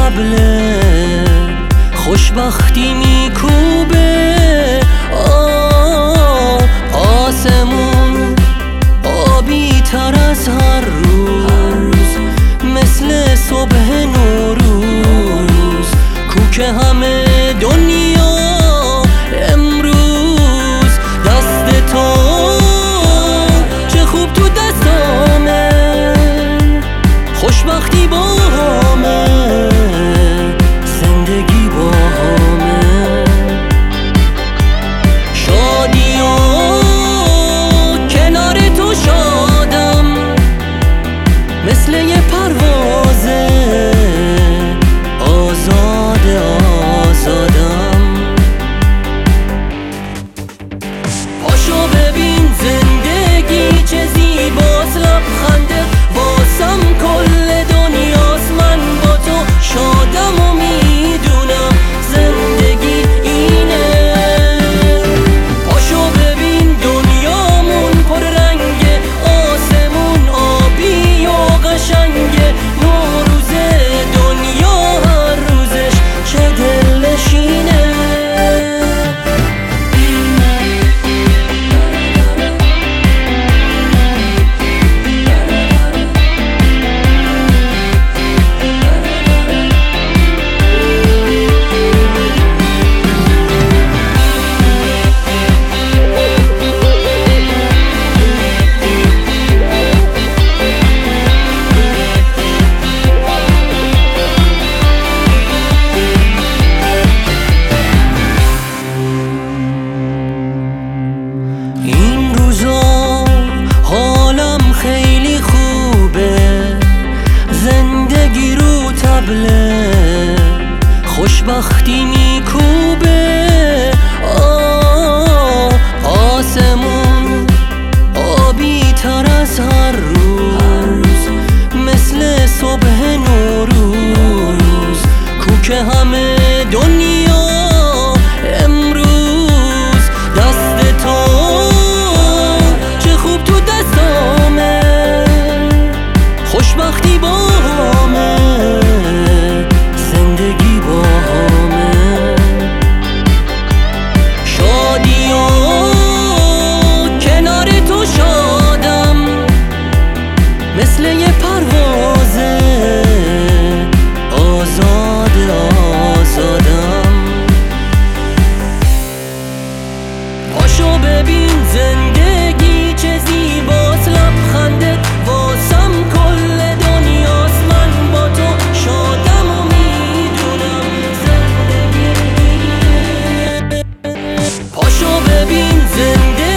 طبله خوشبختی میکوبه آسمون آبی تر از هر روز مثل صبح نوروز کوک همه دنیا امروز دست تو چه خوب تو دستامه خوشبختی با همه زندگی با همه شادی و کنار تو شادم مثل یه پروازه آزاده آزادم پاشو ببین زندگی چه زیباست لبخنده واسم کل دنیاست من با تو شادم و میدونم زندگی اینه پاشو ببین دنیامون پر رنگه آسمون آبی و قشنگه نوروز دنیا هر روزش چه دلنشینه این روزا حالم خیلی خوبه زندگی رو طبله خوشبختی میکوبه آسمون آبی تر از هر روز مثل صبح نوروز کوک همه دنیا امروز دست تو چه خوب تو دستامه خوشبختی با همه زندگی با همه شادی و کنار تو شادم مثل یه پروازه آزاده آزادم پاشو ببین زندگی چه زیباست لبخندت واسم کل دنیاست من با تو شادم و میدونم زندگی پاشو ببین زندگی